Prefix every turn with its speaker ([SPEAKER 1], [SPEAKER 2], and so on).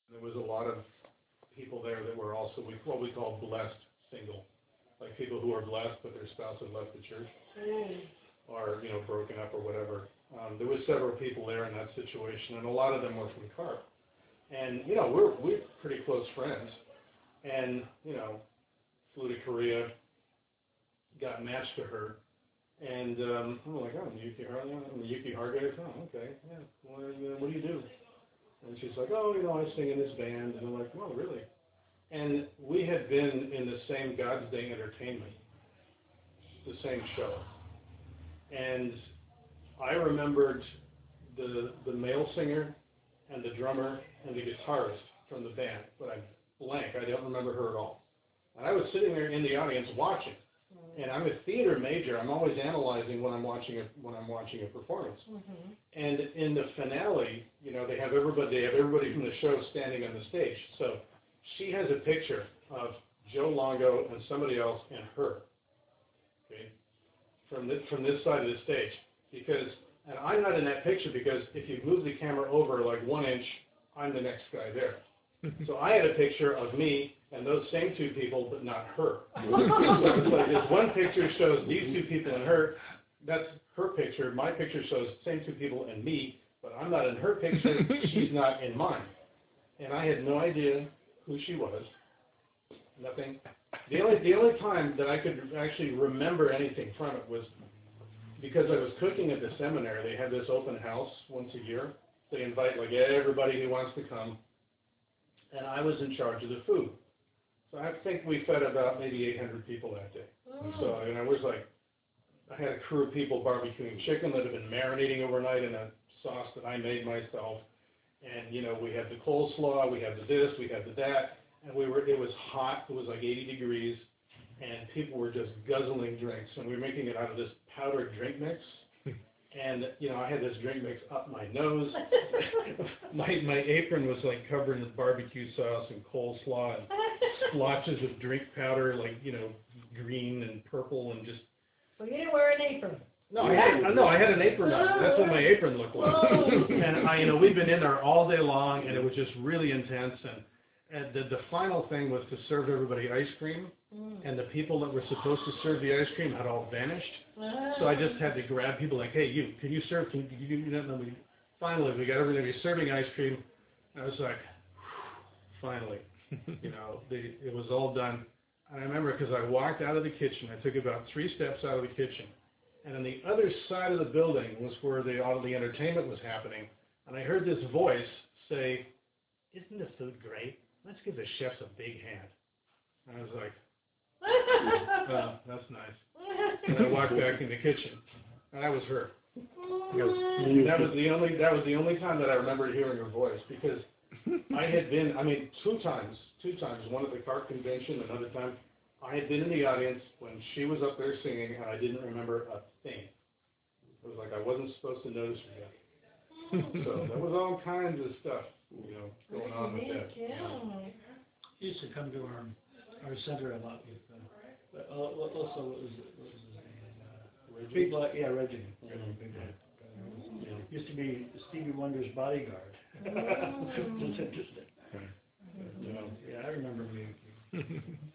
[SPEAKER 1] There was a lot of people there that were also what we call blessed single, like people who are blessed but their spouse had left the church or broken up or whatever. There was several people there in that situation, and a lot of them were from CARP. And we're pretty close friends, and flew to Korea, got matched to her, and I'm like, oh, I'm Yuki Hargay. Oh, okay, yeah. What do you do? And she's like, oh, I sing in this band. And I'm like, well, really? And we had been in the same God's Day Entertainment, the same show. And I remembered the male singer and the drummer and the guitarist from the band, but I'm blank. I don't remember her at all. And I was sitting there in the audience watching. And I'm a theater major. I'm always analyzing when I'm watching a performance. Mm-hmm. And in the finale, they have everybody from the show standing on the stage. So she has a picture of Joe Longo and somebody else and her. Okay, from this side of the stage, and I'm not in that picture because if you move the camera over like 1 inch, I'm the next guy there. So I had a picture of me and those same two people, but not her. So it's like this one picture shows these two people and her. That's her picture. My picture shows the same two people and me, but I'm not in her picture. She's not in mine. And I had no idea who she was. Nothing. The only time that I could actually remember anything from it was because I was cooking at the seminary. They have this open house once a year. They invite like everybody who wants to come. And I was in charge of the food. So I think we fed about maybe 800 people that day. Oh. So I was like, I had a crew of people barbecuing chicken that had been marinating overnight in a sauce that I made myself. And we had the coleslaw, we had the this, we had the that, and it was hot. It was like 80 degrees, and people were just guzzling drinks. And we were making it out of this powdered drink mix. And, I had this drink mix up my nose. my apron was like covered in barbecue sauce and coleslaw and splotches of drink powder, like, green and purple and just.
[SPEAKER 2] So you didn't wear an apron?
[SPEAKER 1] No, I had an apron on. That's what my apron looked like. And we'd been in there all day long, and it was just really intense. And the final thing was to serve everybody ice cream, and the people that were supposed to serve the ice cream had all vanished. So I just had to grab people like, hey, can you serve? Can you do that? And finally, we got everybody serving ice cream. And I was like, finally, it was all done. And I remember because I walked out of the kitchen. I took about 3 steps out of the kitchen. And on the other side of the building was where all the entertainment was happening. And I heard this voice say, isn't the food great? Let's give the chefs a big hand. And I was like, well, that's nice. And I walked back in the kitchen, and that was her. That was the only time that I remember hearing her voice, because I had been, two times, one at the CARP convention, another time, I had been in the audience when she was up there singing, and I didn't remember a thing. It was like I wasn't supposed to notice her yet. So there was all kinds of stuff, going on with that.
[SPEAKER 3] He used to come to our center a lot with, also, what was his name? Big Black, yeah, Reggie. Big Black. Used to be Stevie Wonder's bodyguard. That's interesting. Yeah, I remember me.